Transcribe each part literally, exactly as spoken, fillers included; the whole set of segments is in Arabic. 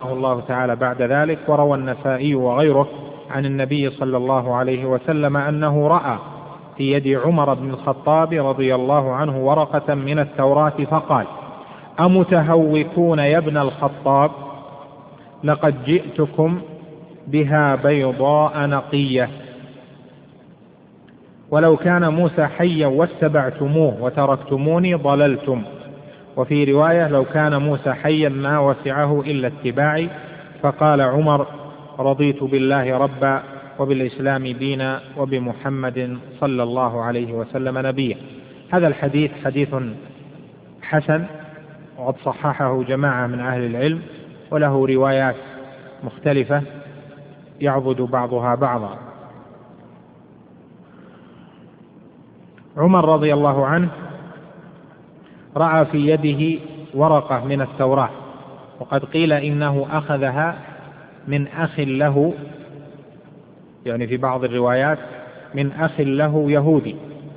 رحمه الله تعالى بعد ذلك: وروى النسائي وغيره عن النبي صلى الله عليه وسلم أنه رأى في يد عمر بن الخطاب رضي الله عنه ورقة من التوراة فقال: أمتهوكون يا ابن الخطاب؟ لقد جئتكم بها بيضاء نقية، ولو كان موسى حيا واتبعتموه وتركتموني ضللتم. وفي رواية: لو كان موسى حيا ما وسعه إلا اتباعي. فقال عمر: رضيت بالله ربا وبالإسلام دينا وبمحمد صلى الله عليه وسلم نبيا. هذا الحديث حديث حسن، وقد صححه جماعة من أهل العلم، وله روايات مختلفة يعضد بعضها بعضا. عمر رضي الله عنه رأى في يده ورقة من التوراة، وقد قيل إنه أخذها من أخ له، يعني في بعض الروايات من أخ له يهودي.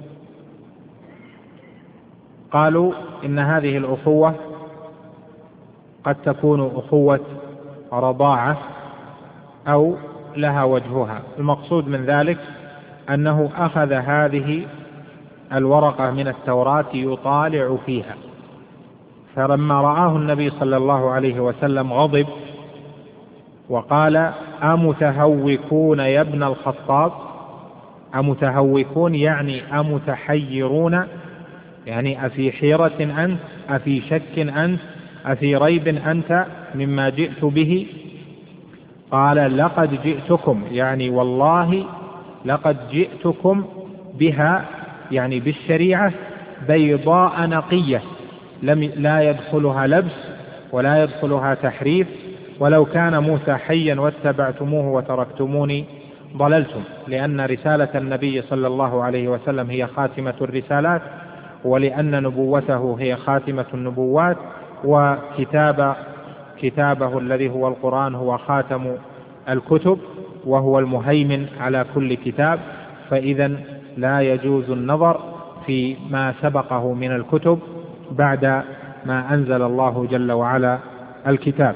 قالوا إن هذه الأخوة قد تكون أخوة رضاعة أو لها وجهها. المقصود من ذلك أنه أخذ هذه الورقة من التوراة يطالع فيها، فلما رآه النبي صلى الله عليه وسلم غضب وقال: أمتهوكون يا ابن الخطاب؟ أمتهوكون يعني أمتحيرون، يعني أفي حيرة أنت؟ أفي شك أنت؟ أفي ريب أنت مما جئت به؟ قال: لقد جئتكم، يعني والله لقد جئتكم بها، يعني بالشريعة، بيضاء نقية لم لا يدخلها لبس ولا يدخلها تحريف، ولو كان موسى حيا واتبعتموه وتركتموني ضللتم. لأن رسالة النبي صلى الله عليه وسلم هي خاتمة الرسالات، ولأن نبوته هي خاتمة النبوات، وكتاب كتابه الذي هو القرآن هو خاتم الكتب، وهو المهيمن على كل كتاب. فإذا لا يجوز النظر في ما سبقه من الكتب بعد ما أنزل الله جل وعلا الكتاب.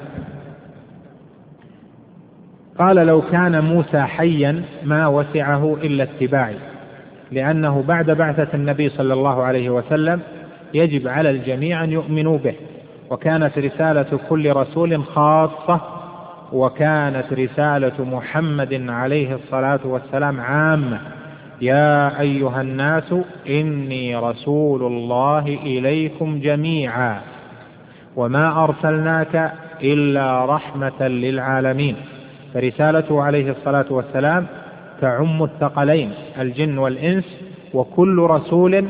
قال: لو كان موسى حيا ما وسعه إلا اتباعي، لأنه بعد بعثة النبي صلى الله عليه وسلم يجب على الجميع أن يؤمنوا به، وكانت رسالة كل رسول خاصة، وكانت رسالة محمد عليه الصلاة والسلام عامة: يا أيها الناس إني رسول الله إليكم جميعا وما أرسلناك إلا رحمة للعالمين. فرسالته عليه الصلاة والسلام تعم الثقلين الجن والإنس، وكل رسول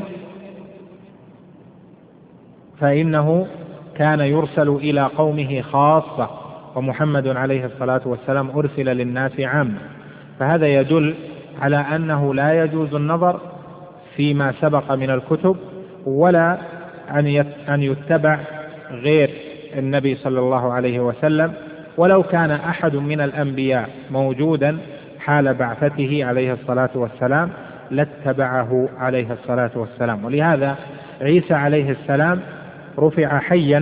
فإنه كان يرسل إلى قومه خاصة، ومحمد عليه الصلاة والسلام أرسل للناس عامة. فهذا يدل على أنه لا يجوز النظر فيما سبق من الكتب، ولا أن يتبع غير النبي صلى الله عليه وسلم، ولو كان أحد من الأنبياء موجودا حال بعثته عليه الصلاة والسلام لاتبعه عليه الصلاة والسلام. ولهذا عيسى عليه السلام رفع حيا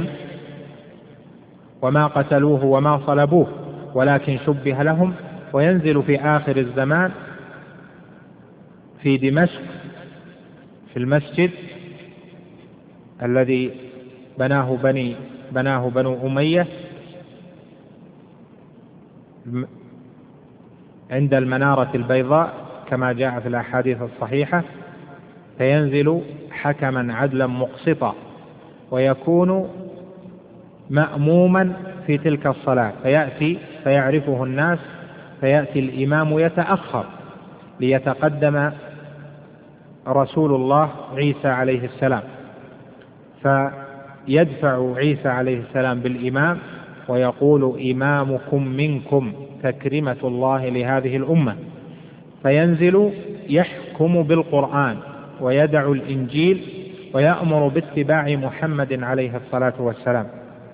وما قتلوه وما صلبوه، ولكن شبه لهم، وينزل في آخر الزمان في دمشق في المسجد الذي بناه بني بناه بنو أمية عند المنارة البيضاء كما جاء في الأحاديث الصحيحة، فينزل حكما عدلا مقسطا، ويكون مأموما في تلك الصلاة، فيأتي فيعرفه الناس، فيأتي الإمام يتأخر ليتقدم رسول الله عيسى عليه السلام، فيدفع عيسى عليه السلام بالإمام ويقول: إمامكم منكم تكرمة الله لهذه الأمة. فينزل يحكم بالقرآن ويدع الإنجيل ويأمر باتباع محمد عليه الصلاة والسلام.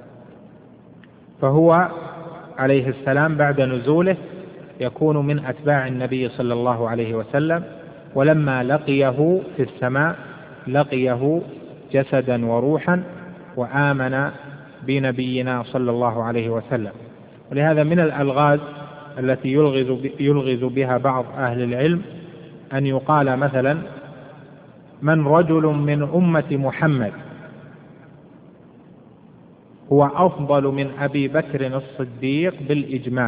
فهو عليه السلام بعد نزوله يكون من أتباع النبي صلى الله عليه وسلم، ولما لقيه في السماء لقيه جسدا وروحا وآمن بنبينا صلى الله عليه وسلم. ولهذا من الألغاز التي يلغز يلغز بها بعض أهل العلم أن يقال مثلا من رجل من أمة محمد هو أفضل من أبي بكر الصديق بالإجماع.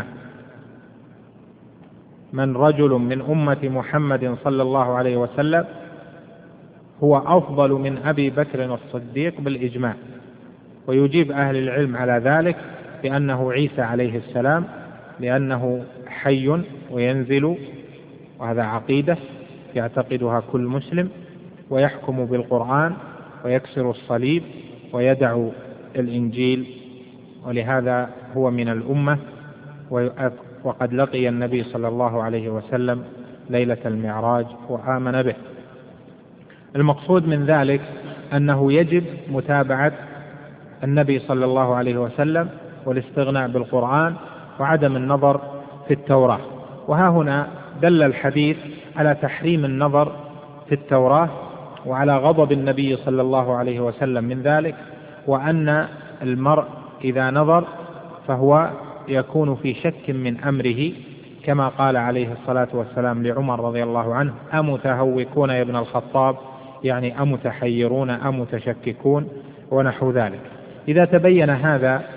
من رجل من أمة محمد صلى الله عليه وسلم هو أفضل من أبي بكر الصديق بالإجماع. ويجيب أهل العلم على ذلك بأنه عيسى عليه السلام، لأنه حي وينزل، وهذا عقيدة يعتقدها كل مسلم، ويحكم بالقرآن ويكسر الصليب ويدع الإنجيل، ولهذا هو من الأمة. وقد لقي النبي صلى الله عليه وسلم ليلة المعراج وآمن به. المقصود من ذلك أنه يجب متابعة النبي صلى الله عليه وسلم والاستغناء بالقرآن وعدم النظر في التوراة. وها هنا دل الحديث على تحريم النظر في التوراة وعلى غضب النبي صلى الله عليه وسلم من ذلك، وأن المرء إذا نظر فهو يكون في شك من أمره، كما قال عليه الصلاة والسلام لعمر رضي الله عنه: أمتهوكون يا ابن الخطاب، يعني أمتحيرون أمتشككون ونحو ذلك. إذا تبين هذا